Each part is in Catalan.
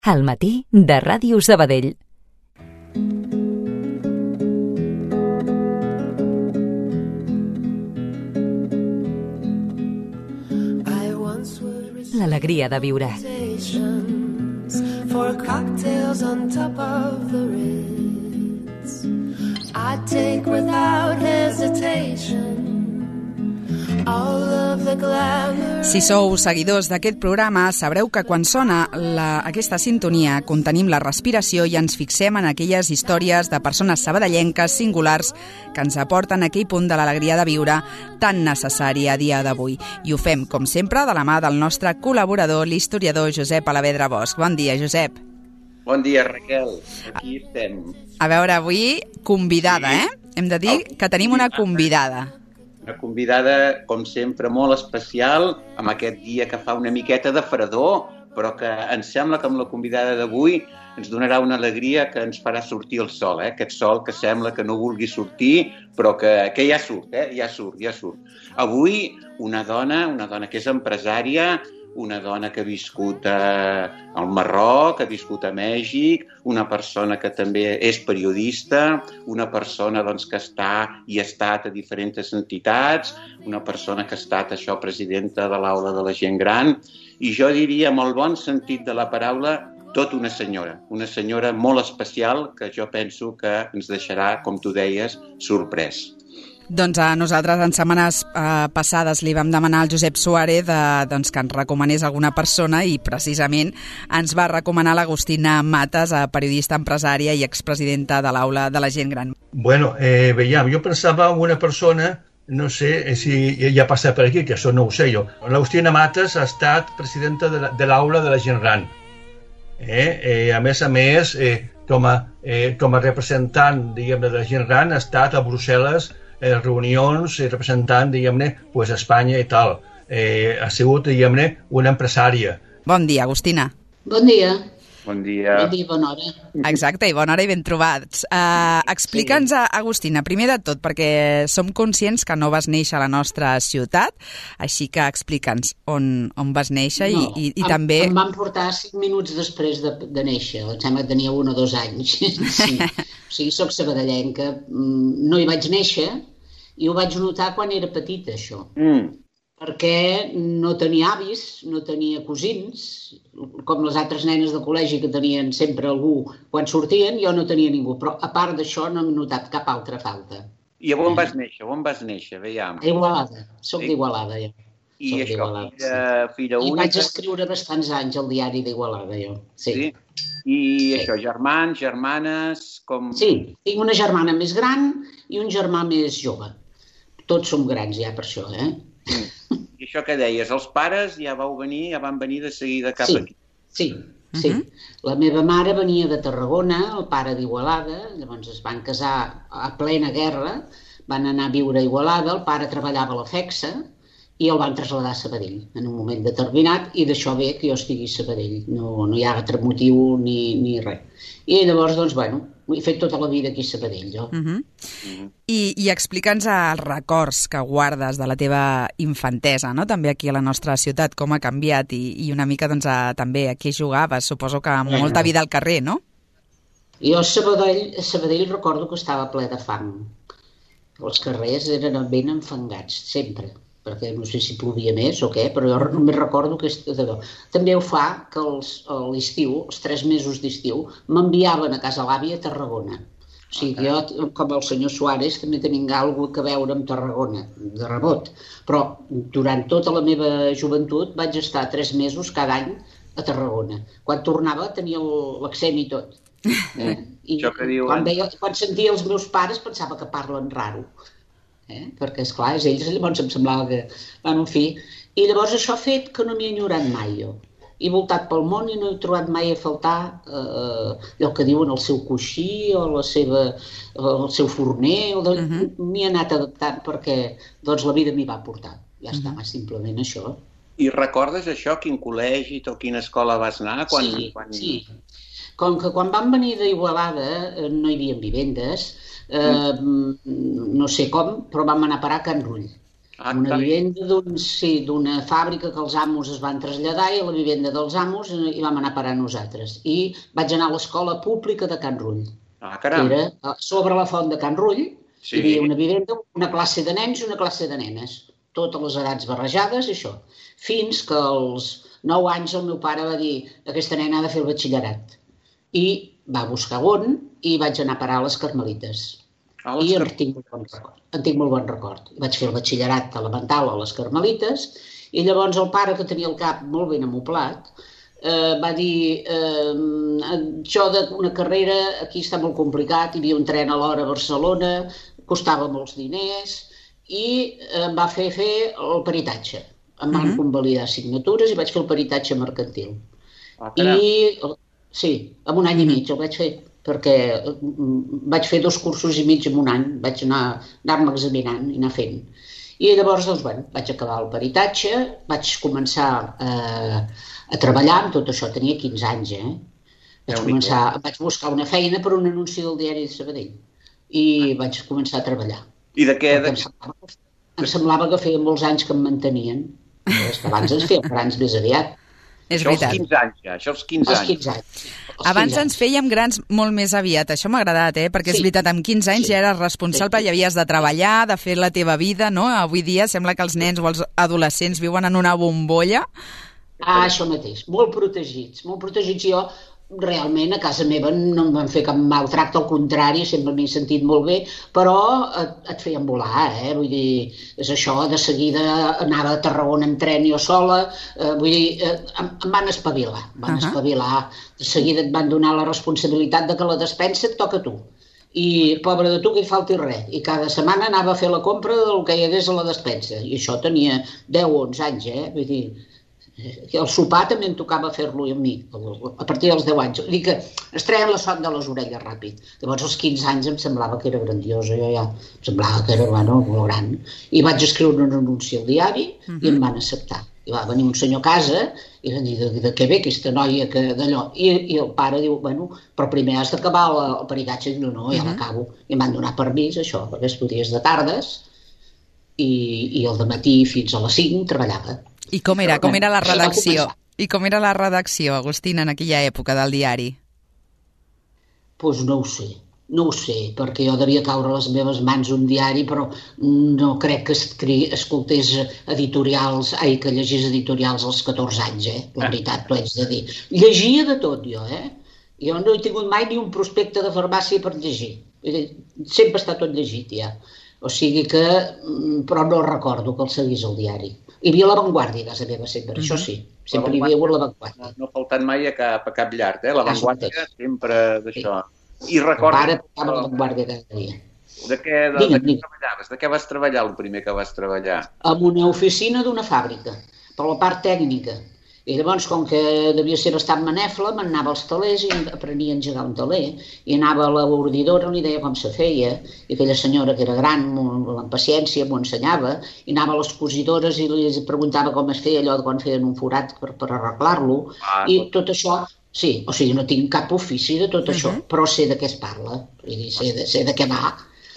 Al matí de Ràdio Sabadell. L'alegria de viure. For cocktails on top of the Ritz, I take without hesitation all of the glamour. Si sou seguidors d'aquest programa, sabreu que quan sona aquesta sintonia contenim la respiració i ens fixem en aquelles històries de persones sabadellenques singulars que ens aporten aquell punt de l'alegria de viure tan necessari a dia d'avui. I ho fem, com sempre, de la mà del nostre col·laborador, l'historiador Josep Alavedra Bosch. Bon dia, Josep. Bon dia, Raquel. Aquí estem. A veure, avui convidada, sí. Hem de dir que tenim una convidada. Una convidada, com sempre, molt especial, amb aquest dia que fa una miqueta de fredor, però que ens sembla que amb la convidada d'avui ens donarà una alegria que ens farà sortir el sol, aquest sol que sembla que no vulgui sortir, però que ja surt, ja surt. Avui una dona que és empresària, una dona que ha viscut al Marroc, ha viscut a Mèxic, una persona que també és periodista, una persona que està i ha estat a diferents entitats, una persona que ha estat presidenta de l'Aula de la Gent Gran, i jo diria, amb el bon sentit de la paraula, tot una senyora molt especial que jo penso que ens deixarà, com tu deies, sorprès. Doncs a nosaltres en setmanes passades li vam demanar al Josep Suárez que ens recomanés alguna persona i precisament ens va recomanar l'Agustina Matas, periodista, empresària i expresidenta de l'Aula de la Gent Gran. Bueno, veiem, jo pensava en una persona, no sé si ja ha passat per aquí, que això no ho sé jo. L'Agustina Matas ha estat presidenta de l'Aula de la Gent Gran. A més, com a representant, diguem-ne, de la Gent Gran, ha estat a Brussel·les reunions representant, diguem-ne, a Espanya i tal. Ha sigut, diguem-ne, una empresària. Bon dia, Agustina. Bon dia. Bon dia. Bon dia, bona hora. Exacte, i bona hora i ben trobats. Explica'ns, Agustina, primer de tot, perquè som conscients que no vas néixer a la nostra ciutat, així que explica'ns on vas néixer i també... Em van portar 5 minuts després de néixer, em sembla que tenia 1 o 2 anys. Sí. O sigui, soc sabadellenca, no hi vaig néixer i ho vaig notar quan era petita, això. Perquè no tenia avis, no tenia cosins, com les altres nenes de col·legi que tenien sempre algú quan sortien, jo no tenia ningú, però a part d'això no hem notat cap altra falta. I on vas néixer? Veiem. A Igualada, soc d'Igualada, ja. I això, filla única? I vaig escriure bastants anys al diari d'Igualada, jo. Sí. I això, germans, germanes, com... Sí, tinc una germana més gran i un germà més jove. Tots som grans ja per això, I això que deies, els pares ja van venir de seguida cap aquí. Sí. La meva mare venia de Tarragona, el pare d'Igualada, llavors es van casar a plena guerra, van anar a viure a Igualada, el pare treballava a la FECSA i el van traslladar a Sabadell en un moment determinat i d'això ve que jo estigui a Sabadell, no hi ha altre motiu ni res. I llavors, he fet tota la vida aquí a Sabadell, jo. I explica'ns els records que guardes de la teva infantesa, no? També aquí a la nostra ciutat, com ha canviat i una mica també a què jugaves, suposo que amb molta vida al carrer, no? Jo a Sabadell recordo que estava ple de fang. Els carrers eren ben enfangats, sempre, perquè no sé si plovia més o què, però jo només recordo que també ho fa que a l'estiu, els 3 mesos d'estiu, m'enviaven a casa l'àvia a Tarragona. O sigui, jo, com el senyor Suárez, també tinc alguna cosa a veure amb Tarragona, de rebot. Però durant tota la meva joventut vaig estar 3 mesos cada any a Tarragona. Quan tornava tenia l'accent i tot. I quan sentia els meus pares pensava que parlen raro. Perquè, esclar, ells llavors em semblava que... en fi. I llavors això ha fet que no m'hi he enyorat mai, jo. He voltat pel món i no he trobat mai a faltar allò que diuen el seu coixí o el seu forner. M'hi he anat adaptant perquè la vida m'hi va portar. Ja està, simplement això. I recordes això? Quin col·legi o quina escola vas anar? Sí. Com que quan vam venir d'Igualada no hi havia vivendes, no sé com, però vam anar a parar a Can Rull. Una vivenda d'una fàbrica que els amos es van traslladar i a la vivenda dels amos hi vam anar a parar nosaltres. I vaig anar a l'escola pública de Can Rull. Que era sobre la font de Can Rull. Hi havia una vivenda, una classe de nens i una classe de nenes. Totes les edats barrejades i això. Fins que als 9 anys el meu pare va dir aquesta nena ha de fer el batxillerat. I va buscar on i vaig anar a parar a les Carmelites. I en tinc molt bon record. Vaig fer el batxillerat elemental a les Carmelites i llavors el pare, que tenia el cap molt ben amoplat, va dir això d'una carrera aquí està molt complicat, hi havia un tren a l'hora a Barcelona, costava molts diners i em va fer el peritatge. Em van convalidar assignatures i vaig fer el peritatge mercantil. Sí, en un any i mig el vaig fer, perquè vaig fer 2 cursos i mig en un any, vaig anar-me examinant i anar fent. I llavors, doncs, bueno, vaig acabar el peritatge, vaig començar a treballar amb tot això, tenia 15 anys, vaig buscar una feina per un anunci del diari de Sabadell i vaig començar a treballar. I de què? Em semblava que feia molts anys que em mantenien, que abans ens feien grans més aviat. És veritat. Això als 15 anys. Abans ens fèiem grans molt més aviat. Això m'ha agradat, perquè és veritat, amb 15 anys ja eres responsable, ja havies de treballar, de fer la teva vida, no? Avui dia sembla que els nens o els adolescents viuen en una bombolla. Això mateix, molt protegits. Jo realment a casa meva no em van fer cap maltracte, al contrari, sempre m'he sentit molt bé, però et feien volar, vull dir, és això, de seguida anava a Tarragona en tren jo sola, vull dir, em van espavilar, de seguida et van donar la responsabilitat de que la despensa et toca a tu. I pobre de tu que hi falti res, i cada setmana anava a fer la compra del que hi hagués a la despensa, i això tenia 10 o 11 anys, vull dir, el sopar també em tocava fer-lo a mi, a partir dels 10 anys. Vull dir que es treien la son de les orelles ràpid. Llavors, als 15 anys em semblava que era grandiosa, jo ja em semblava que era molt gran. I vaig escriure un anunci al diari i em van acceptar. I va venir un senyor a casa i van dir, de què ve aquesta noia d'allò? I el pare diu, bueno, però primer has d'acabar el peritatge. I diu, no, ja l'acabo. I em van donar permís, això, perquè estudies de tardes i el dematí fins a les 5 treballava. I com era la redacció? I com era la redacció, Agustina, en aquella època del diari? Doncs no ho sé, perquè jo devia caure a les meves mans un diari, però no crec que escoltés editorials, que llegís editorials als 14 anys, la veritat, t'ho haig de dir. Llegia de tot, jo, Jo no he tingut mai ni un prospecte de farmàcia per llegir. Sempre està tot llegit, ja. O sigui que, però no recordo que el seguís el diari. Hi havia l'avantguàrdia a casa meva sempre, això sí. Sempre hi havia hagut l'avantguàrdia. No ha faltat mai a cap llar, l'avantguàrdia sempre d'això. I recordo... El pare portava l'avantguàrdia cada dia. De què treballaves? De què vas treballar el primer que vas treballar? En una oficina d'una fàbrica, per la part tècnica. I llavors, com que devia ser bastant manefla, m'anava als telers i aprenia a engegar un teler. I anava a l'ordidora, li deia com se feia, i aquella senyora que era gran, amb paciència, m'ho ensenyava, i anava a les cosidores i li preguntava com es feia allò quan feien un forat per arreglar-lo. I tot això, sí, o sigui, no tinc cap ofici de tot això, però sé de què es parla, sé de què va.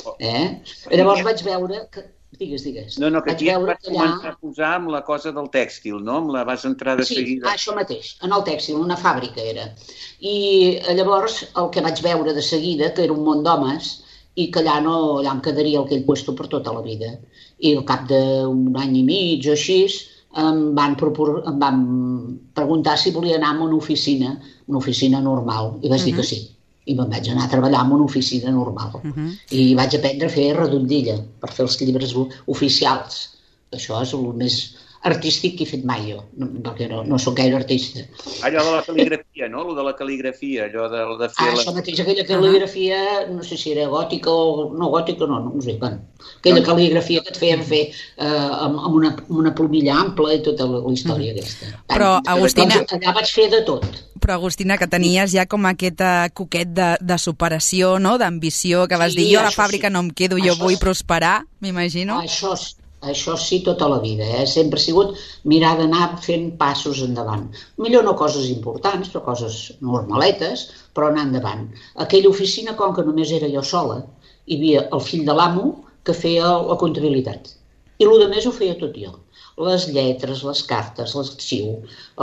Llavors vaig veure que... Digues. No, que aquí vas començar a posar amb la cosa del tèxtil, no? Amb la vas entrar de seguida. Sí, això mateix, en el tèxtil, una fàbrica era. I llavors el que vaig veure de seguida, que era un món d'homes, i que allà em quedaria aquell puesto per tota la vida. I al cap d'un any i mig o així, em van preguntar si volia anar a una oficina normal, i vaig dir que sí. I me'n vaig anar a treballar en una oficina normal. I vaig aprendre a fer redondilla per fer els llibres oficials. Això és el més artístic que he fet mai jo, perquè no soc gaire artista. Allò de la cal·ligrafia, no? Allò de la cal·ligrafia, allò de fer... Això mateix, aquella cal·ligrafia, no sé si era gòtica o... No, gòtica no sé, aquella cal·ligrafia que et feien fer amb una plomilla ampla i tota la història aquesta. Però, Agustina... Allà vaig fer de tot. Però, Agustina, que tenies ja com aquest coquet de superació, no?, d'ambició, que vas dir, jo a la fàbrica no em quedo, jo vull prosperar, m'imagino. Això sí, tota la vida. Sempre ha sigut mirar d'anar fent passos endavant. Millor no coses importants, però coses normaletes, però anar endavant. Aquella oficina, com que només era jo sola, hi havia el fill de l'amo que feia la comptabilitat. I el més ho feia tot jo. Les lletres, les cartes, l'arxiu,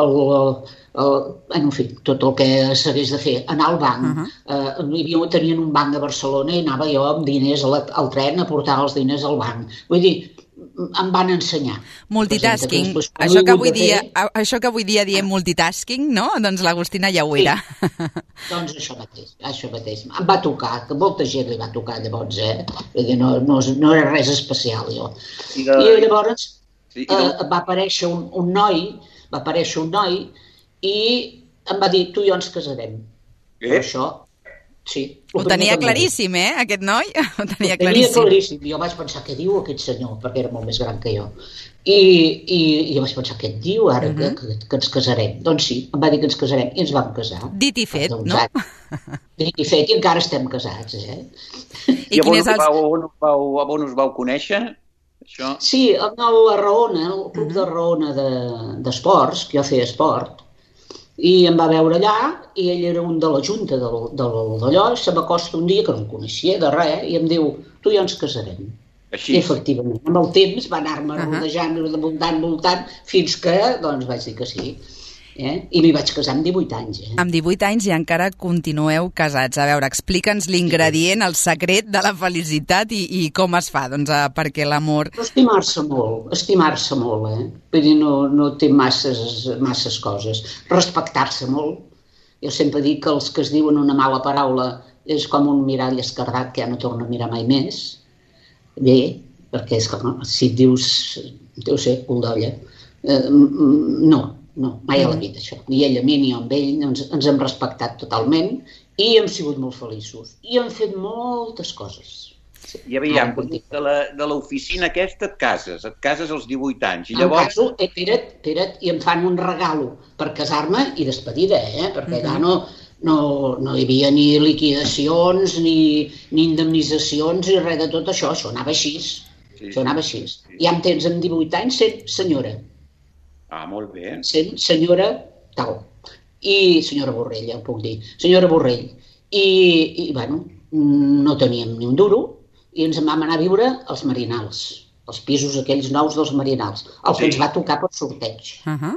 en fi, tot el que s'hagués de fer. Anar al banc. Tenien un banc a Barcelona i anava jo amb diners al tren a portar els diners al banc. Vull dir, em van ensenyar. Multitasking. Això que avui dia diem multitasking, no? Doncs l'Agustina ja ho era. Doncs això mateix. Em va tocar, que molta gent li va tocar llavors, Vull dir, no era res especial, jo. I llavors va aparèixer un noi i em va dir, tu i jo ens casarem. Això, sí. Ho tenia claríssim, aquest noi? Ho tenia claríssim. Jo vaig pensar, què diu aquest senyor? Perquè era molt més gran que jo. I jo vaig pensar, què et diu ara que ens casarem? Doncs sí, em va dir que ens casarem i ens vam casar. Dit i fet, no? Dit i fet, i encara estem casats, I on us vau conèixer? Això? Sí, a la Raona, el club de Raona d'esports, que jo feia esport, i em va veure allà, i ell era un de la junta d'allò, i se m'acosta un dia, que no em coneixia de res, i em diu, tu i jo ens casarem. Així? I efectivament, amb el temps va anar-me rodejant, voltant, fins que, doncs, vaig dir que sí. I m'hi vaig casar amb 18 anys. Amb 18 anys i encara continueu casats. A veure, explica'ns l'ingredient, el secret de la felicitat i com es fa, doncs, perquè l'amor... Estimar-se molt, Vull dir, no té masses coses. Respectar-se molt. Jo sempre dic que els que es diuen una mala paraula és com un mirall esquerdat que ja no torna a mirar mai més. Bé, perquè és que si et dius, deu ser cul d'olla, no, mai a la vida, això. Ni ell a mi ni jo amb ell, ens hem respectat totalment i hem sigut molt feliços. I hem fet moltes coses. I aviam, de l'oficina aquesta et cases als 18 anys. I llavors... Em caso, espera't, i em fan un regalo per casar-me i despedida, perquè allà no hi havia ni liquidacions, ni indemnitzacions, ni res de tot això. Això anava així. Ja em tens amb 18 anys sent senyora. Ah, molt bé. Senyora tal. I senyora Borrell, ja ho puc dir. Senyora Borrell. I bueno, no teníem ni un duro i ens en vam anar a viure als Marinals, els pisos aquells nous dels Marinals, el que ens va tocar per sorteig.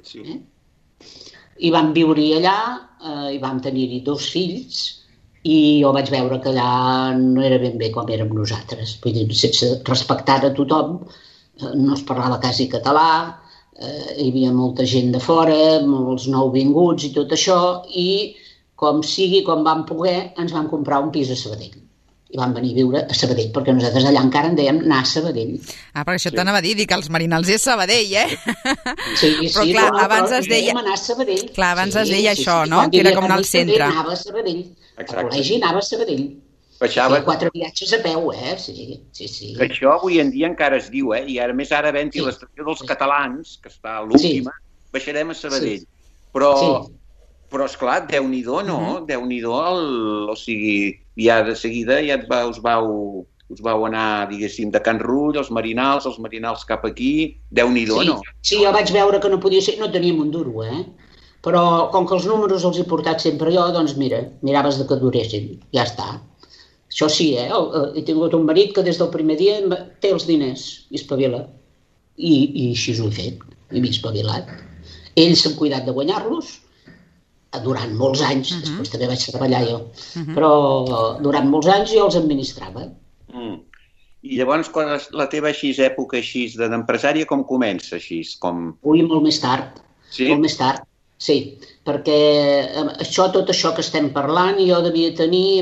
I vam viure allà, i vam tenir-hi 2 fills, i jo vaig veure que allà no era ben bé com érem nosaltres. Vull dir, sense respectar a tothom, no es parlava quasi català, hi havia molta gent de fora, molts nouvinguts i tot això, i com sigui, quan vam poder, ens vam comprar un pis a Sabadell. I vam venir a viure a Sabadell, perquè nosaltres allà encara en dèiem anar a Sabadell. Ah, perquè això t'anava a dir que els Marinals és Sabadell, Sí, però clar, abans es deia... anar a Sabadell. Clar, abans es deia això, no? Que era com anar al centre. Anava a Sabadell. Al col·legi anava a Sabadell. Baixava... 4 viatges a peu, Sí. Això avui en dia encara es diu, i ara més ara havent-hi l'estació dels catalans, que està a l'última, baixarem a Sabadell. Però esclar, Déu-n'hi-do, no? Déu-n'hi-do, o sigui, ja de seguida ja us vau anar, diguéssim, de Can Rull, els Marinals cap aquí, Déu-n'hi-do, no? Sí, jo vaig veure que no podia ser, no teníem un duro, però com que els números els he portat sempre jo, doncs mira, miraves de que duressin, ja està. Això sí, he tingut un marit que des del primer dia té els diners i espavila. I així ho he fet, i m'he espavilat. Ells s'han cuidat de guanyar-los durant molts anys, després també vaig treballar jo, però durant molts anys jo els administrava. I llavors, quan la teva època d'empresària, com comença així? Ui, molt més tard. Sí? Molt més tard, sí, perquè tot això que estem parlant, jo devia tenir,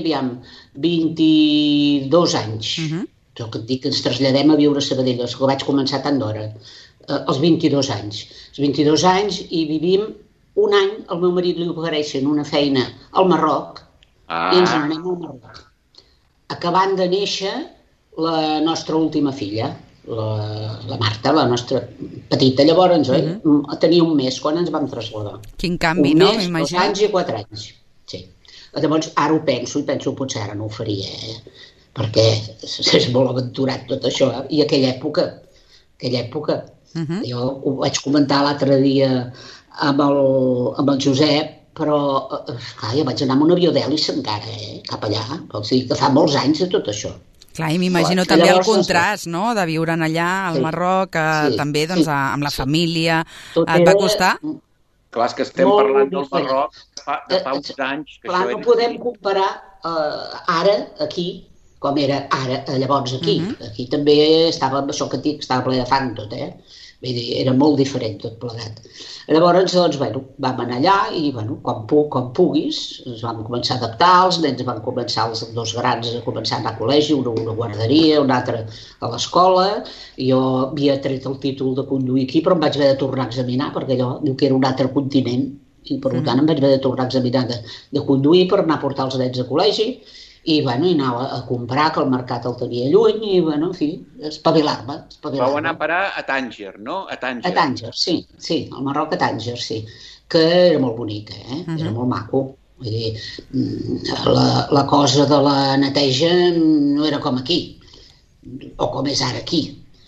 22 anys. Jo que et dic que ens traslladem a viure a Sabadell, és que vaig començar tant d'hora, als 22 anys. Als 22 anys i vivim un any, el meu marit li ofereixen una feina al Marroc i ens n'anem al Marroc. Acabant de néixer la nostra última filla, la Marta, la nostra petita. Llavors, tenia un mes quan ens vam traslladar. Quin canvi, no? Un mes, 2 anys i 4 anys. Sí. Llavors, ara ho penso, i penso potser ara no ho faria, perquè és molt aventurat tot això. I aquella època, jo ho vaig comentar l'altre dia amb el Josep, però clar, jo vaig anar amb un avió d'hèlice encara, cap allà. O sigui que fa molts anys de tot això. Clar, i m'imagino també el contrast, no?, de viure allà, al Marroc, també doncs, amb la família. Et va costar? Clar, és que estem parlant del Marroc de fa uns anys. Clar, no podem comparar ara, aquí, com era ara, llavors aquí. Aquí també estava amb això que et dic, estava ple de fang tot, Vull dir, era molt diferent tot plegat. Llavors, doncs, vam anar allà i, quan puguis, ens vam començar a adaptar, els nens van començar, els dos grans, a començar a anar a col·legi, una a una guarderia, un altre a l'escola. Jo havia tret el títol de conduir aquí, però em vaig haver de tornar a examinar, perquè allò diu que era un altre continent, i per tant em vaig haver de tornar a examinar de conduir per anar a portar els nens a col·legi, i anar a comprar, que el mercat el tenia lluny, i, en fi, espavilar-me. Vau anar a parar a Tànger, no? A Tànger, sí, al Marroc, a Tànger, sí, que era molt bonic, era molt maco. Vull dir, la cosa de la neteja no era com aquí, o com és ara aquí.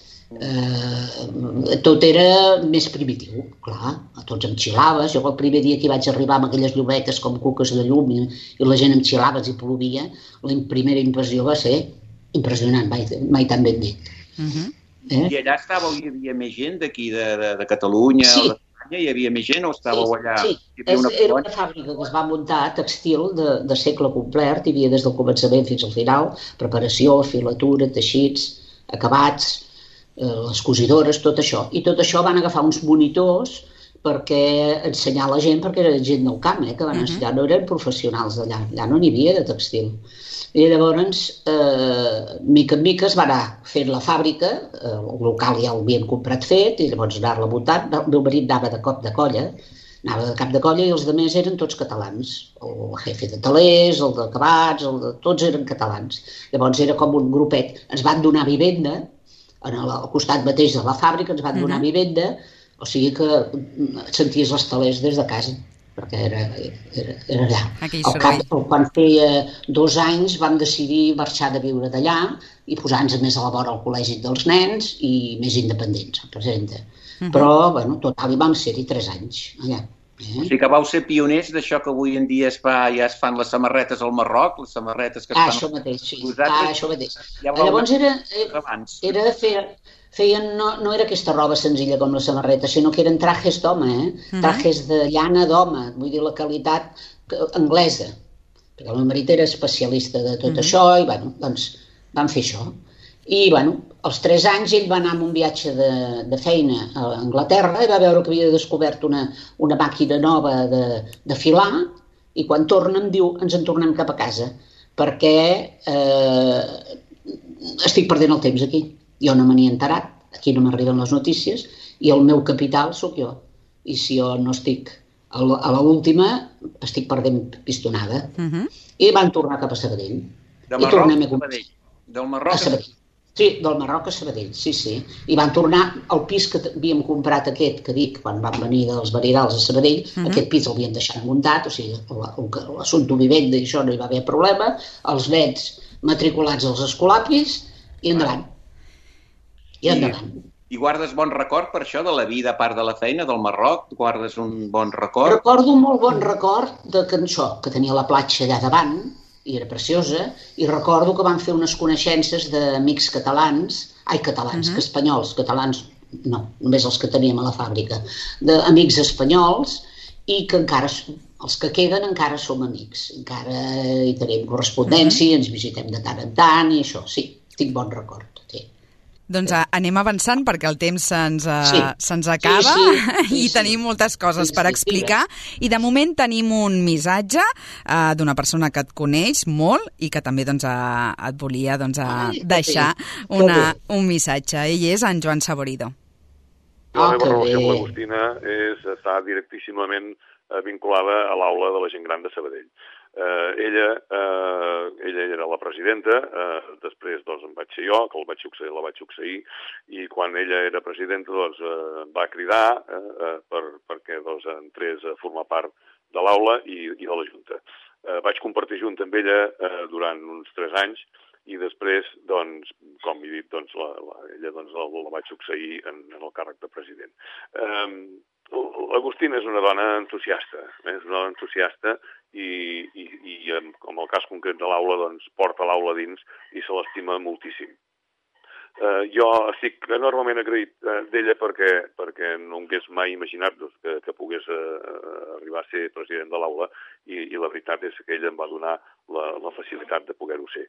Tot era més primitiu, clar, a tots em xilaves. Jo el primer dia que hi vaig arribar amb aquelles llumetes com cuques de llum i la gent em xilaves i plovia, la primera impressió va ser impressionant, mai tan ben dit. I allà estàveu, hi havia més gent d'aquí, de Catalunya o d'Espanya? Hi havia més gent o estàveu allà? Sí, era una fàbrica que es va muntar textil de segle complet, hi havia des del començament fins al final, preparació, filatura, teixits, acabats, les cosidores, tot això. I tot això van agafar uns monitors perquè ensenyar a la gent, perquè era gent del camp, que van ensenyar, no eren professionals d'allà, allà no n'hi havia de textil. I llavors, mica en mica es va anar fent la fàbrica, el local ja l'havien comprat fet, i llavors anar-la muntant. El meu marit anava de cap de colla, i els altres eren tots catalans. El jefe de talers, el d'acabats, tots eren catalans. Llavors era com un grupet. Ens van donar vivenda, al costat mateix de la fàbrica, ens van donar vivenda, o sigui que senties els talers des de casa, perquè era allà. Quan feia 2 anys vam decidir marxar de viure d'allà i posar-nos més a la vora al col·legi dels nens i més independents, presenta. Però, total, hi vam ser-hi 3 anys, allà. O sigui que vau ser pioners d'això que avui en dia ja es fan les samarretes al Marroc, les samarretes que es fan... Això mateix, sí. Això mateix. Llavors no era aquesta roba senzilla com la samarreta, sinó que eren trajes d'home, trajes de llana d'home, vull dir, la qualitat anglesa. Perquè el meu marit era especialista de tot això i, doncs, vam fer això. I, als 3 anys ell va anar en un viatge de feina a Anglaterra i va veure que havia descobert una màquina nova de filar i quan torna em diu ens en tornem cap a casa perquè estic perdent el temps aquí. Jo no me n'he enterat, aquí no m'arriben les notícies i el meu capital sóc jo. I si jo no estic a l'última, estic perdent pistonada. I van tornar cap a Sabadell. Del Marroc a Sabadell? Sí, del Marroc a Sabadell, sí. I van tornar al pis que havíem comprat aquest, que dic, quan van venir dels Veridals a Sabadell, aquest pis l'havien deixat muntat, o sigui, l'assumpte vivenda i això no hi va haver problema, els nens matriculats als escolapis i endavant. I guardes bon record per això, de la vida a part de la feina, del Marroc? Guardes un bon record? Recordo un molt bon record que tenia la platja allà davant, i era preciosa, i recordo que van fer unes coneixences d'amics catalans, que espanyols, catalans no, només els que teníem a la fàbrica, d'amics espanyols, i que encara, els que queden encara som amics, encara hi tenim correspondència, ens visitem de tant en tant, i això, sí, tinc bon record. Doncs anem avançant perquè el temps se'ns acaba i tenim moltes coses per explicar. I de moment tenim un missatge d'una persona que et coneix molt i que també et volia deixar un missatge. Ell és en Joan Saborido. La meva relació amb l'Agustina està directíssimament vinculada a l'aula de la gent gran de Sabadell. Ella era la presidenta, després em vaig ser jo, que la vaig succeir, i quan ella era presidenta va cridar perquè entrés a formar part de l'aula i de la Junta. Vaig compartir junta amb ella durant uns 3 anys i després, com he dit, ella la vaig succeir en el càrrec de president. L'Agustina és una dona entusiasta, i en el cas concret concret de l'aula, doncs porta l'aula dins i se l'estima moltíssim. Jo estic enormement agraït d'ella perquè no hagués mai imaginat que pogués arribar a ser president de l'aula i la veritat és que ella em va donar la facilitat de poder-ho ser.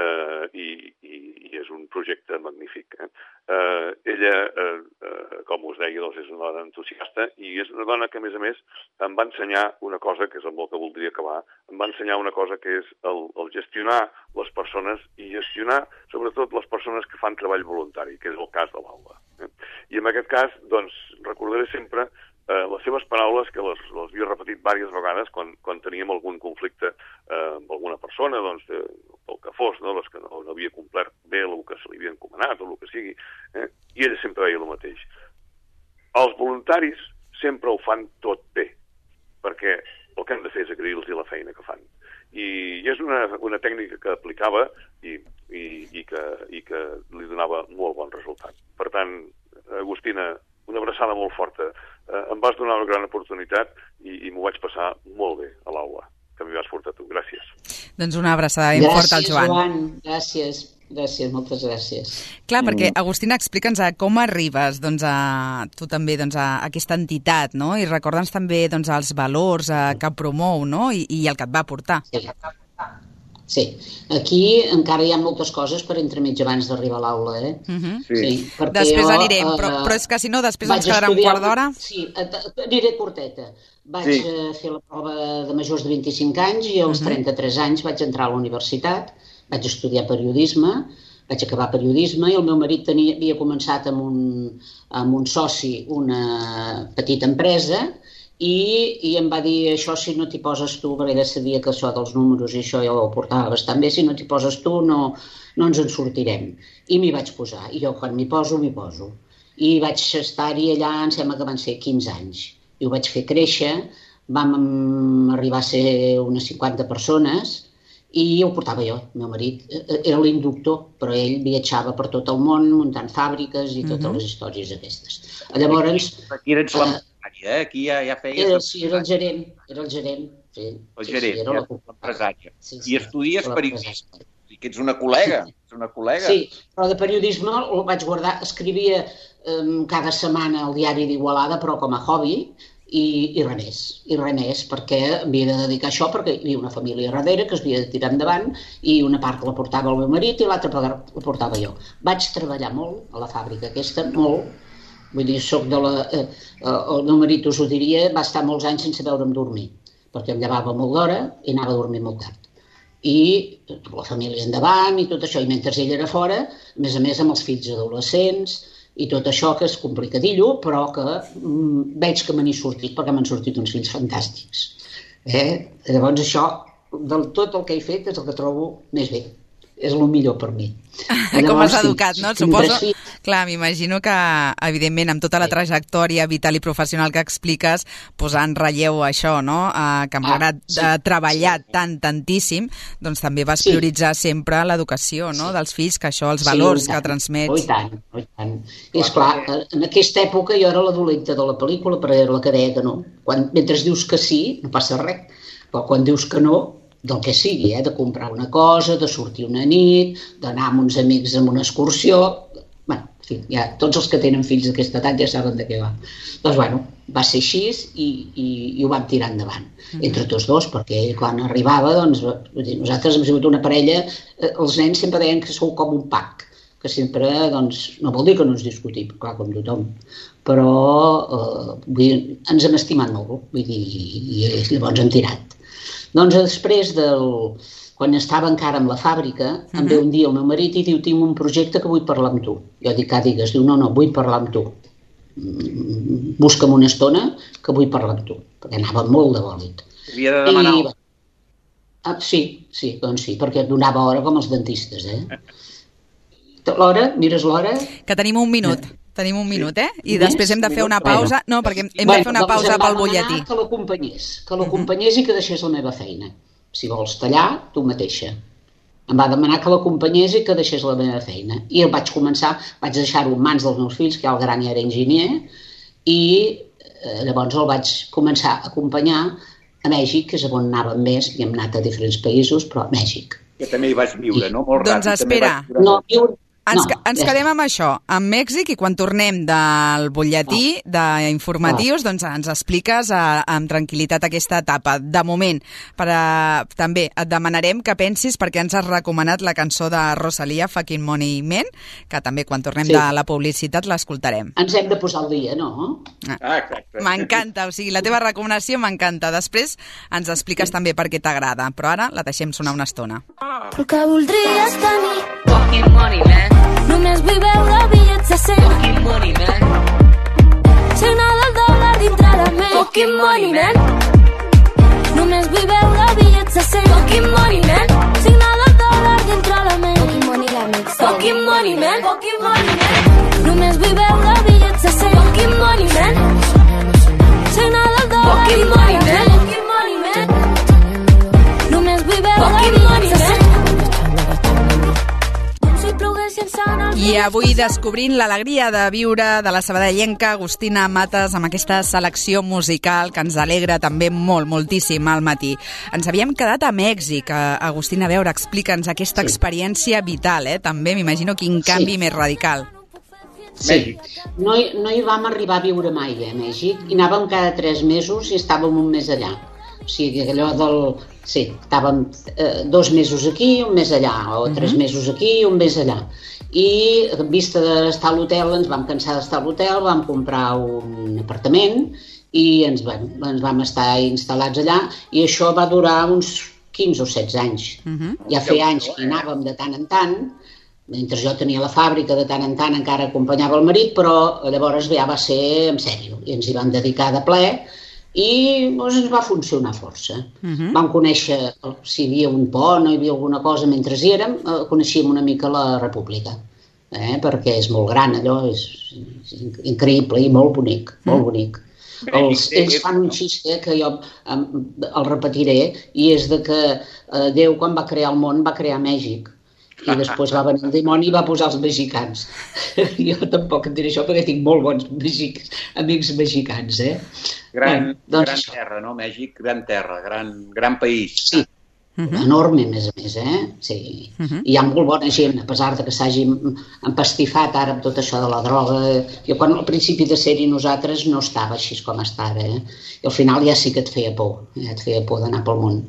I és un projecte magnífic. Ella, com us deia, doncs és una dona entusiasta i és una dona que, a més, em va ensenyar una cosa, que és amb el que voldria acabar, em va ensenyar una cosa que és el gestionar les persones i gestionar, sobretot, les persones que fan treball voluntari, que és el cas de l'aula. I en aquest cas, doncs, recordaré sempre les seves paraules, que les havia repetit diverses vegades quan teníem algun conflicte amb alguna persona, doncs, pel que fos, no? Que no havia complert bé el que se li havia encomanat o el que sigui, i ella sempre deia el mateix. Els voluntaris sempre ho fan tot bé, perquè el que hem de fer és agrair-los la feina que fan. I és una tècnica que aplicava i que li donava molt bon resultat. Per tant, Agustina, una abraçada molt forta. Em vas donar una gran oportunitat i m'ho vaig passar molt bé a l'aula, que m'hi vas portar tu. Gràcies. Doncs una abraçada ben forta al Joan. Gràcies, moltes gràcies. Clar, perquè, Agustina, explica'ns com arribes tu també a aquesta entitat, no? I recorda'ns també els valors que promou, no? I el que et va portar. Sí, aquí encara hi ha moltes coses per entremig abans d'arribar a l'aula, Sí, després anirem, però és que si no després ens quedarà un quart d'hora. Sí, aniré curteta. Vaig fer la prova de majors de 25 anys i als 33 anys vaig entrar a la universitat, vaig estudiar periodisme, vaig acabar periodisme i el meu marit havia començat amb un soci una petita empresa i em va dir, això si no t'hi poses tu, perquè ella sabia que això dels números i això ja ho portava bastant bé, si no t'hi poses tu no ens en sortirem. I m'hi vaig posar, i jo quan m'hi poso, m'hi poso. I vaig estar-hi allà, em sembla que van ser 15 anys. I ho vaig fer créixer, vam arribar a ser unes 50 persones i ho portava jo, el meu marit. Era l'inductor, però ell viatjava per tot el món muntant fàbriques i totes les històries aquestes. Llavors... Aquí eres l'empresària, aquí ja feies... Sí, era el gerent. El gerent, l'empresària. I estudies periodisme, que ets una col·lega. Sí, però de periodisme el vaig guardar, escrivia cada setmana al diari d'Igualada, però com a hobby, i res més, perquè havia de dedicar això, perquè hi havia una família darrere que es havia de tirar endavant i una part la portava el meu marit i l'altra part la portava jo. Vaig treballar molt a la fàbrica aquesta, molt, vull dir, el meu marit us ho diria, va estar molts anys sense veure'm dormir, perquè em llevava molt d'hora i anava a dormir molt tard. I la família endavant i tot això, i mentre ell era fora, a més amb els fills adolescents i tot això que és complicadillo, però que veig que me n'he sortit, perquè m'han sortit uns fills fantàstics. Llavors això, del tot el que he fet, és el que trobo més bé. És el millor per mi. Com has educat, no? Suposo, clar, m'imagino que, evidentment, amb tota la trajectòria vital i professional que expliques, posant relleu això, no? Que malgrat treballar tantíssim, doncs també vas prioritzar sempre l'educació, no? Dels fills, que això, els valors que transmets. Oh, i tant. I esclar, en aquesta època jo era la dolenta de la pel·lícula, però era la que deia que no. Mentre dius que sí, no passa res, però quan dius que no, del que sigui, de comprar una cosa, de sortir una nit, d'anar amb uns amics en una excursió... Bé, en fi, ja tots els que tenen fills d'aquesta edat ja saben de què va. Doncs, bueno, va ser així i ho vam tirar endavant. Entre tots dos, perquè quan arribava, doncs, nosaltres hem sigut una parella, els nens sempre deien que sou com un pack, que sempre, doncs, no vol dir que no ens discutim, clar, com tothom, però ens hem estimat molt, vull dir, i llavors hem tirat. Doncs després, quan estava encara amb la fàbrica, em ve un dia el meu marit i diu, tinc un projecte que vull parlar amb tu. Jo dic, digues, diu, no, vull parlar amb tu. Busca'm una estona que vull parlar amb tu, perquè anava molt de bòlit. Havia de demanar... Sí, doncs sí, perquè et donava hora com els dentistes, L'hora, mires l'hora... Que tenim un minut. Tenim un minut, I després hem de fer una pausa. No, perquè hem de fer una pausa pel butlletí. Que l'acompanyés i que deixés la meva feina. Si vols tallar, tu mateixa. Em va demanar que l'acompanyés i que deixés la meva feina. I el vaig deixar-ho en mans dels meus fills, que el gran ja era enginyer, i llavors el vaig començar a acompanyar a Mèxic, que és on anàvem més, i hem anat a diferents països, però a Mèxic. Que també hi vas viure, no? Molt doncs ràpid. espera. No, viure... Ens quedem amb això, amb Mèxic, i quan tornem del butlletí d'informatius, doncs ens expliques amb tranquil·litat aquesta etapa. De moment, també et demanarem que pensis, perquè ens has recomanat la cançó de Rosalía, Fucking Money Man, que també quan tornem de la publicitat l'escoltarem. Ens hem de posar al dia, no? Exacte. M'encanta, o sigui, la teva recomanació m'encanta. Després ens expliques també per què t'agrada, però ara la deixem sonar una estona. El que voldries tenir Fucking money, man. Només vull veure bitllets de 100. Fucking money, man. Signar del dòlar dintre la ment. Fucking money, man. Només vull veure bitllets de 100. Fucking money, man. Signar del dòlar dintre la ment. Fucking money, la mix. Fucking money, man. Fucking money, man. Només vull veure bitllets de 100. Fucking money, man. Signar del dòlar dintre la ment. Fucking money, man. Només vull veure bitllets de 100. I avui descobrint l'alegria de viure de la sabadellenca Agustina Matas amb aquesta selecció musical que ens alegra també moltíssim al matí. Ens havíem quedat a Mèxic. Agustina, a veure, explica'ns aquesta experiència vital, també m'imagino quin canvi més radical. Sí, no hi vam arribar a viure mai a Mèxic, i anàvem cada 3 mesos i estàvem un mes allà. O sigui, allò del... Sí, estàvem 2 mesos aquí, un mes allà, o 3 mesos aquí, un mes allà. I en vista d'estar a l'hotel, ens vam cansar d'estar a l'hotel, vam comprar un apartament i ens vam estar instal·lats allà, i això va durar uns 15 o 16 anys. Ja feia anys que anàvem de tant en tant, mentre jo tenia la fàbrica, de tant en tant encara acompanyava el marit, però llavors ja va ser en sèrio, i ens hi vam dedicar de ple, i ens va funcionar força. Vam conèixer, si hi havia un pont o hi havia alguna cosa mentre hi érem, coneixíem una mica la República, perquè és molt gran allò, és increïble i molt bonic, molt bonic. Ells fan un xiste que jo el repetiré, i és de que Déu, quan va crear el món, va crear Mèxic, i després va venir el dimoni i va posar els mexicans. Jo tampoc en diré això perquè tinc molt bons amics mexicans, Gran terra, no, Mèxic? Gran terra, gran país. Sí, enorme, a més, sí. I hi ha molt bona gent, a pesar de que s'hagi empastifat ara amb tot això de la droga. Jo quan al principi de ser-hi nosaltres no estava així com estava, i al final ja sí que et feia por, d'anar pel món.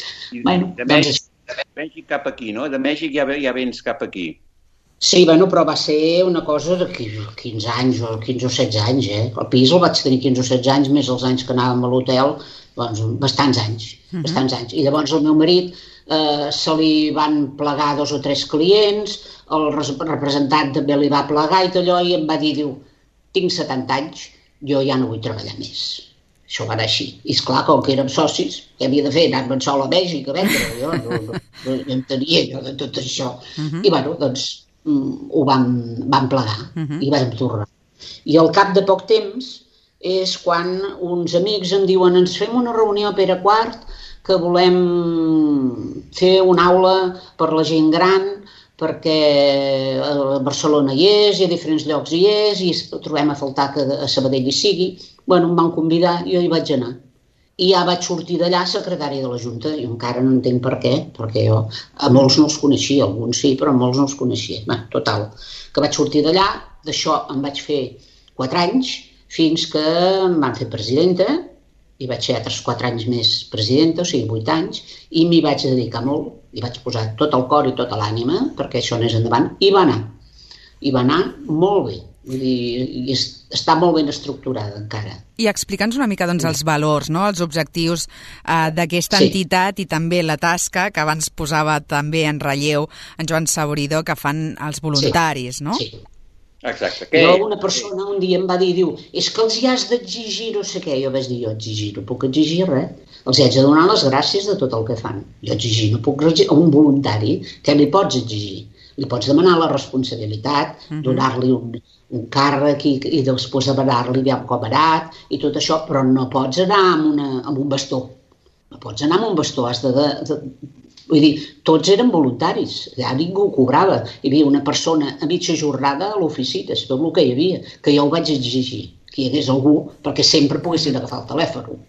De Mèxic cap aquí, no? De Mèxic ja vens cap aquí. Sí, però va ser una cosa de 15 anys o 15 o 16 anys, El pis el vaig tenir 15 o 16 anys, més els anys que anàvem a l'hotel, doncs bastants anys. I llavors el meu marit se li van plegar 2 o 3 clients, el representant també li va plegar i tot allò, i em va dir, tinc 70 anys, jo ja no vull treballar més. Això va anar així. I esclar, com que érem socis, què havia de fer? Anar-me'n sol a Mèxic a vendre? Jo no entenia jo de tot això. I doncs ho vam plegar i vam tornar. I al cap de poc temps és quan uns amics em diuen, ens fem una reunió a Pere IV, que volem fer una aula per la gent gran, perquè a Barcelona hi és, i a diferents llocs hi és, i trobem a faltar que a Sabadell hi sigui. Em van convidar i jo hi vaig anar. I ja vaig sortir d'allà secretària de la Junta, i encara no entenc per què, perquè jo a molts no els coneixia, alguns sí, però a molts no els coneixia. Total, que vaig sortir d'allà, d'això em vaig fer 4 anys, fins que em van fer presidenta, i vaig ser altres 4 anys més presidenta, o sigui 8 anys, i m'hi vaig dedicar molt, i vaig posar tot el cor i tota l'ànima perquè això anés endavant, i va anar molt bé. Vull dir, està molt ben estructurada encara. I explica'ns una mica els valors, els objectius d'aquesta entitat, i també la tasca que abans posava també en relleu en Joan Saboridó, que fan els voluntaris, no? Sí. Exacte. Una persona un dia em va dir, és que els hi has d'exigir no sé què. Jo vaig dir, jo exigir, no puc exigir res. Els hi haig de donar les gràcies de tot el que fan. Jo exigir, no puc exigir. A un voluntari, què li pots exigir? Li pots demanar la responsabilitat, donar-li un càrrec i després demanar-li com ha anat i tot això, però no pots anar amb un bastó. No pots anar amb un bastó, has de... Vull dir, tots eren voluntaris, ja ningú cobrava. Hi havia una persona a mitja jornada a l'oficina, és tot el que hi havia, que jo ho vaig exigir, que hi hagués algú perquè sempre poguessin agafar el telèfon,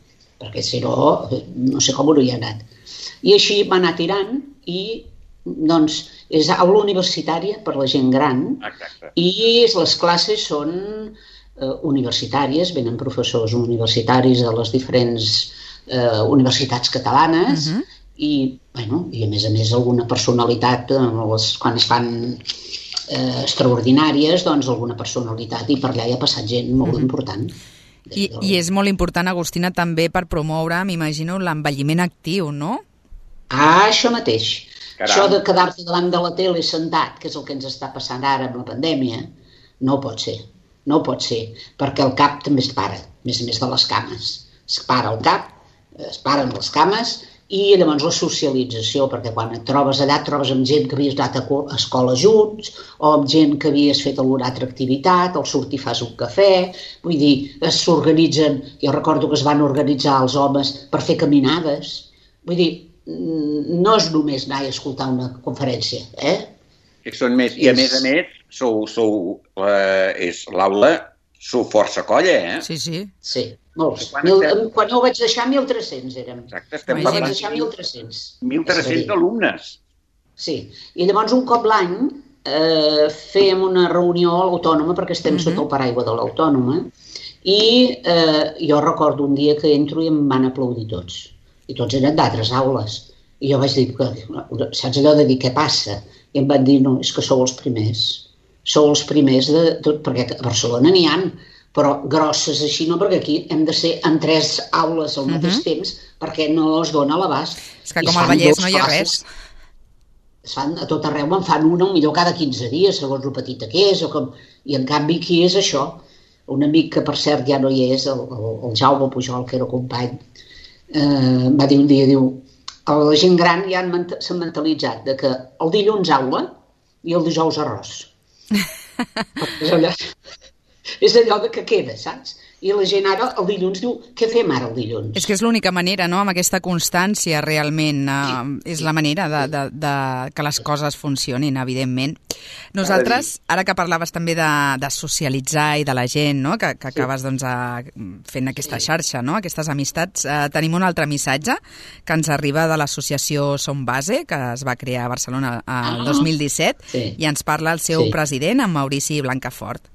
perquè si no sé com hauria anat. I així va anar tirant i doncs és aula universitària per la gent gran. Exacte. I les classes són universitàries, venen professors universitaris de les diferents universitats catalanes i a més alguna personalitat quan es fan extraordinàries, doncs alguna personalitat i per allà hi ha passat gent molt important. I és molt important, Agustina, també per promoure, m'imagino, l'envelliment actiu, no? Això mateix. Caram. Això de quedar-te davant de la tele sentat, que és el que ens està passant ara amb la pandèmia, no pot ser. No pot ser, perquè el cap també es para, a més de les cames. Es para el cap, es paren les cames i llavors la socialització, perquè quan et trobes allà et trobes amb gent que havies anat a escola junts o amb gent que havies fet alguna altra activitat, al sortir fas un cafè, vull dir, s'organitzen, jo recordo que es van organitzar els homes per fer caminades, vull dir, no és només anar a escoltar una conferència, Que són més, i a més, és l'aula, sou força colla, Sí. Sí, molts. Quan ho vaig deixar, 1.300 érem. Exacte, estem parlant de 1.300. 1.300 alumnes. Sí, i llavors un cop l'any fèiem una reunió a l'Autònoma, perquè estem sota el paraigua de l'Autònoma, i jo recordo un dia que entro i em van aplaudir tots. I tots eren d'altres aules. I jo vaig dir, saps allò de dir què passa? I em van dir, no, és que sou els primers. Sou els primers de tot, perquè a Barcelona n'hi ha, però grosses així no, perquè aquí hem de ser en 3 aules al mateix temps perquè no es dona l'abast. És que com al Vallès no hi ha res. Es fan a tot arreu, en fan una, millor cada 15 dies, segons el petita que és, i en canvi aquí és això. Un amic que per cert ja no hi és, el Jaume Pujol, que era company, va dir un dia, la gent gran ja s'ha mentalitzat de que el dilluns aula i el dijous arròs. És allò que queda, saps? I la gent ara el dilluns diu, què fem ara el dilluns? És que és l'única manera, no?, amb aquesta constància realment, és la manera de que les coses funcionin, evidentment. Nosaltres, ara que parlaves també de socialitzar i de la gent, no?, que acabes doncs, fent aquesta xarxa, no?, aquestes amistats, tenim un altre missatge que ens arriba de l'associació Som Base, que es va crear a Barcelona el 2017, i ens parla el seu president, en Maurici Blancafort.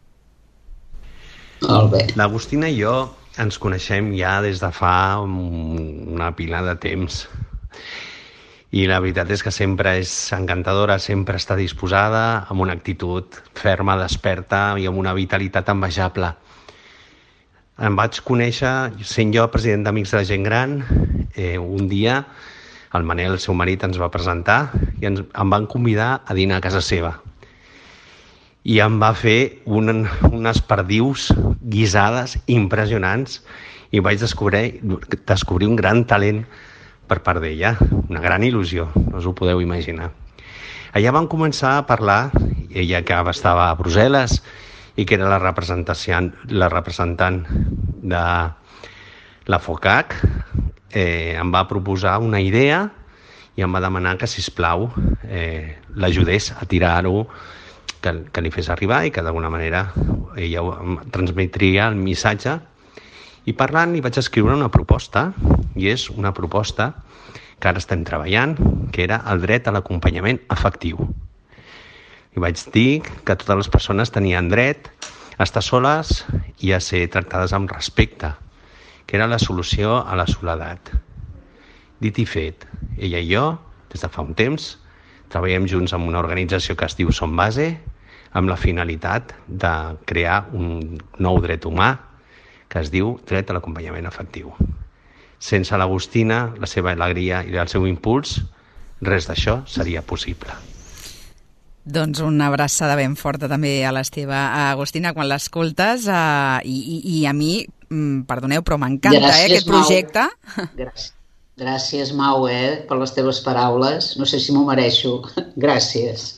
L'Agustina i jo ens coneixem ja des de fa una pila de temps i la veritat és que sempre és encantadora, sempre està disposada, amb una actitud ferma, desperta i amb una vitalitat envejable. Em vaig conèixer, sent jo president d'Amics de la Gent Gran, un dia el Manel, el seu marit, ens va presentar i em van convidar a dinar a casa seva. I em va fer unes perdius guisades impressionants i vaig descobrir un gran talent per part d'ella, una gran il·lusió, no us ho podeu imaginar. Allà vam començar a parlar, ella que estava a Brussel·les i que era la representant de la FOCAC, em va proposar una idea i em va demanar que, sisplau, l'ajudés a tirar-ho, que li fes arribar i que d'alguna manera ella transmetria el missatge. I parlant, hi vaig escriure una proposta, i és una proposta que ara estem treballant, que era el dret a l'acompanyament afectiu. I vaig dir que totes les persones tenien dret a estar soles i a ser tractades amb respecte, que era la solució a la soledat. Dit i fet, ella i jo, des de fa un temps, treballem junts amb una organització que es diu Som Base, amb la finalitat de crear un nou dret humà que es diu dret a l'acompanyament afectiu. Sense l'Agustina, la seva alegria i el seu impuls, res d'això seria possible. Doncs una abraçada ben forta també a l'Esteve. Agustina, quan l'escoltes, i a mi, perdoneu, però m'encanta aquest projecte. Gràcies, Mau, per les teves paraules. No sé si m'ho mereixo. Gràcies.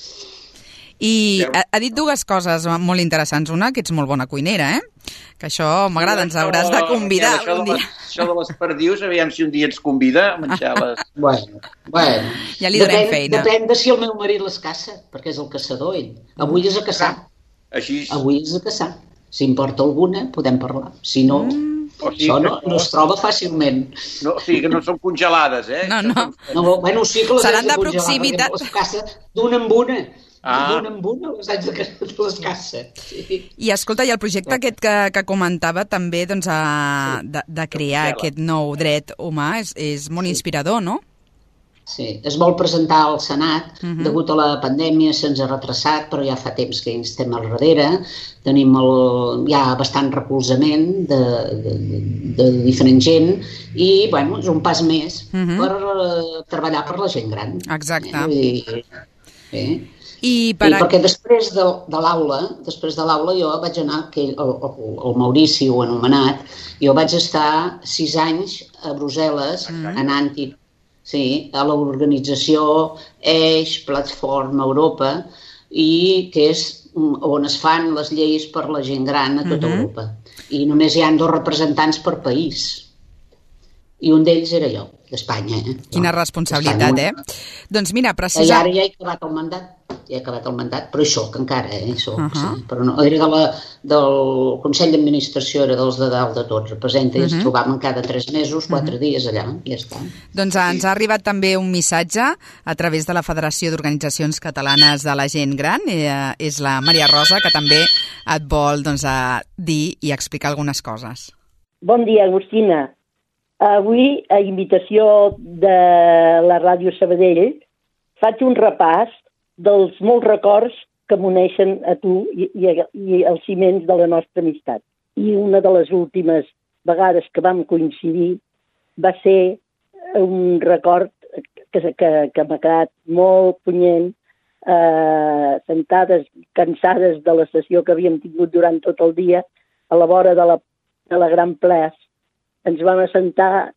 I ha dit dues coses molt interessants. Una, que ets molt bona cuinera, que això m'agrada, ens hauràs de convidar un dia. Això de les perdius, aviam si un dia ens convida a menjar-les. Bueno. Ja li donem feina. Depèn de si el meu marit les caça, perquè és el caçador, ell. Avui és a caçar. Així. Avui és a caçar. Si en porta alguna, podem parlar. Si no... Això no es troba fàcilment. No, o sigui, que no són congelades, No. Bueno, sí que les seran de congelar, proximitat. Les caça d'una en una. D'una en una les haig de les caça. Sí. I escolta, i el projecte aquest que comentava també doncs, de crear aquest nou dret humà és molt inspirador, no? Sí, es vol presentar al Senat, degut a la pandèmia se'ns ha retrasat, però ja fa temps que hi estem al darrere, tenim ja bastant recolzament de diferent gent i, bueno, és un pas més per treballar per la gent gran. Exacte. Perquè després de l'aula jo vaig anar, el Maurici ho ha anomenat, jo vaig estar 6 anys a Brussel·les anant-hi. Sí, a l'organització Eix, Plataforma Europa, i que és on es fan les lleis per la gent gran a tota Europa. I només hi ha 2 representants per país. I un d'ells era jo, d'Espanya. Quina responsabilitat, Doncs mira, I ara ja he acabat el mandat, però hi soc encara, sí. Però no, era del Consell d'Administració, era dels de dalt de tots, representa, i ens trobàvem cada 3 mesos, 4 dies allà, i ja està. Doncs ens ha arribat també un missatge a través de la Federació d'Organitzacions Catalanes de la Gent Gran, és la Maria Rosa, que també et vol dir i explicar algunes coses. Bon dia, Agustina. Avui, a invitació de la Ràdio Sabadell, faig un repàs dels molts records que m'uneixen a tu i els ciments de la nostra amistat. I una de les últimes vegades que vam coincidir va ser un record que m'ha quedat molt punyent, sentades, cansades de la sessió que havíem tingut durant tot el dia, a la vora de la Gran Place, ens vam assentar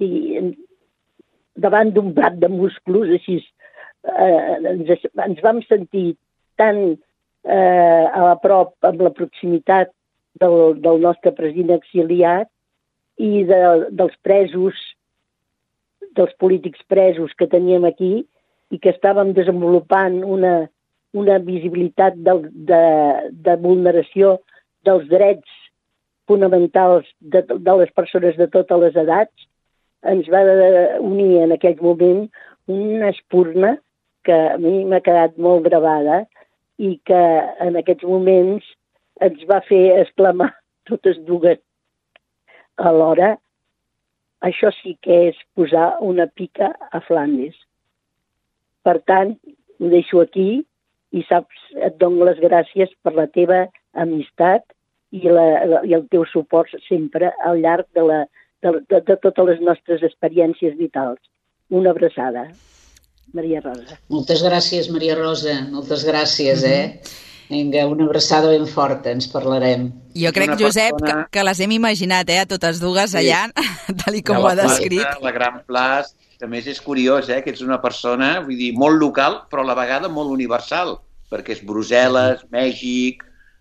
davant d'un prat de musclos, així, ens vam sentir tan a prop, amb la proximitat del nostre president exiliat i dels presos, dels polítics presos que teníem aquí i que estàvem desenvolupant una visibilitat de vulneració dels drets fonamentals de les persones de totes les edats, ens va unir en aquell moment una espurna que a mi m'ha quedat molt gravada i que en aquests moments ens va fer exclamar totes dues alhora. Això sí que és posar una pica a Flandes. Per tant, ho deixo aquí i saps, et dono les gràcies per la teva amistat i el teu suport sempre al llarg de totes les nostres experiències vitals. Una abraçada. Maria Rosa. Moltes gràcies, Maria Rosa. Moltes gràcies, Vinga, una abraçada ben forta, ens parlarem. Jo crec, Josep, que les hem imaginat, a totes dues allà, tal com ho ha descrit. La Gran Place, a més és curiós, que ets una persona, vull dir, molt local, però a la vegada molt universal, perquè és Brussel·les, Mèxic,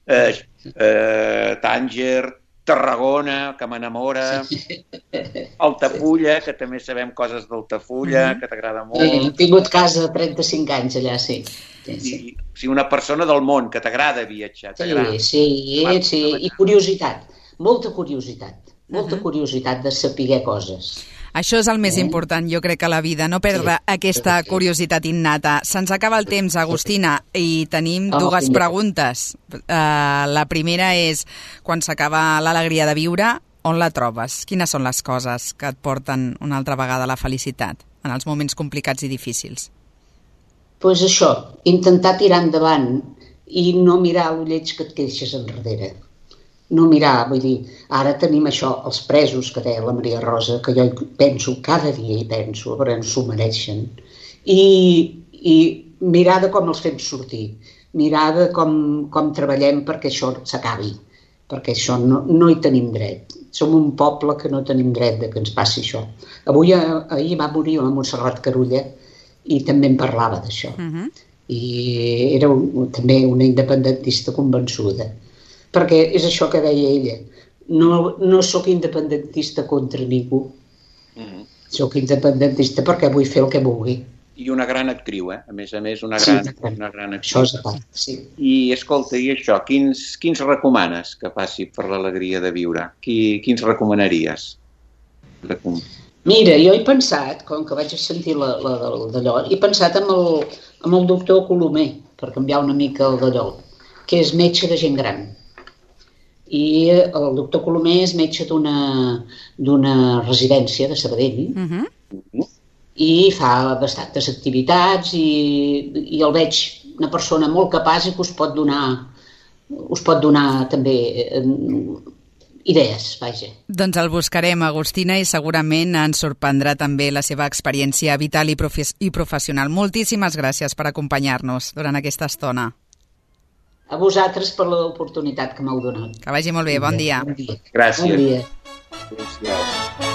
Tànger, Tarragona, que m'enamora, Altafulla, que també sabem coses d'Altafulla, que t'agrada molt. He tingut casa 35 anys allà, sí. Sí, una persona del món, que t'agrada viatjar. Sí, i curiositat, molta curiositat de saber coses. Això és el més important, jo crec, a la vida, no perdre aquesta curiositat innata. Se'ns acaba el temps, Agustina, i tenim dues preguntes. La primera és, quan s'acaba l'alegria de viure, on la trobes? Quines són les coses que et porten una altra vegada a la felicitat, en els moments complicats i difícils? Doncs això, intentar tirar endavant i no mirar el lleig que et queixes enrere. No mirar, vull dir, ara tenim això, els presos, que deia la Maria Rosa, que jo penso, cada dia hi penso, però ens ho mereixen. I mirar de com els fem sortir, mirar de com treballem perquè això s'acabi, perquè això no hi tenim dret. Som un poble que no tenim dret de que ens passi això. Ahir va morir la Montserrat Carulla i també en parlava d'això. I era també una independentista convençuda. Perquè és això que deia ella, no sóc independentista contra ningú, sóc independentista perquè vull fer el que vulgui. i una gran actriu, a més a més, una gran actriu. Això és a part, sí. I, escolta, i això, quins recomanes que passi per l'alegria de viure? Quins recomanaries? Mira, jo he pensat, com que vaig sentir d'allò, he pensat en el doctor Colomer, per canviar una mica el d'allò, que és metge de gent gran. I el doctor Colomer és metge d'una residència de Sabadell, i fa bastantes activitats i el veig una persona molt capaç i que us pot donar també idees, vaja. Doncs el buscarem, Agustina, i segurament ens sorprendrà també la seva experiència vital i professional. Moltíssimes gràcies per acompanyar-nos durant aquesta estona. A vosaltres per l'oportunitat que m'heu donat. Que vagi molt bé, bon dia. Gràcies. Bon dia. Gràcies.